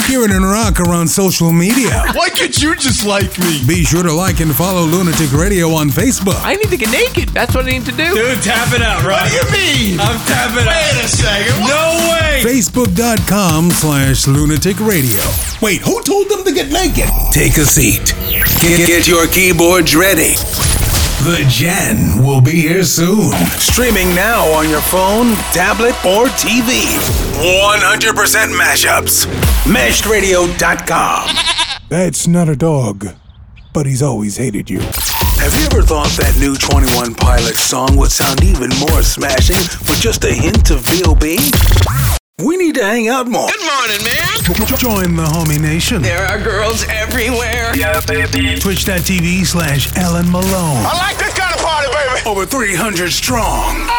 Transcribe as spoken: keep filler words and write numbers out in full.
Kieran and Rock are on social media. Why can't you just like me? Be sure to like and follow Lunatic Radio on Facebook. I need to get naked. That's what I need to do. Dude, tap it out, Rock. What do you mean? I'm tapping out. Wait a second. What? No way. Facebook.com slash Lunatic Radio. Wait, who told them to get naked? Take a seat. Get, get your keyboards ready. The Gen will be here soon. Streaming now on your phone, tablet, or T V. one hundred percent mashups. meshed radio dot com. That's not a dog, but he's always hated you. Have you ever thought that new twenty-one Pilots song would sound even more smashing with just a hint of V O B? We need to hang out more. Good morning, man. Join the homie nation. There are girls everywhere. Yeah, baby. Twitch.tv slash Ellen Malone. I like this kind of party, baby. Over three hundred strong.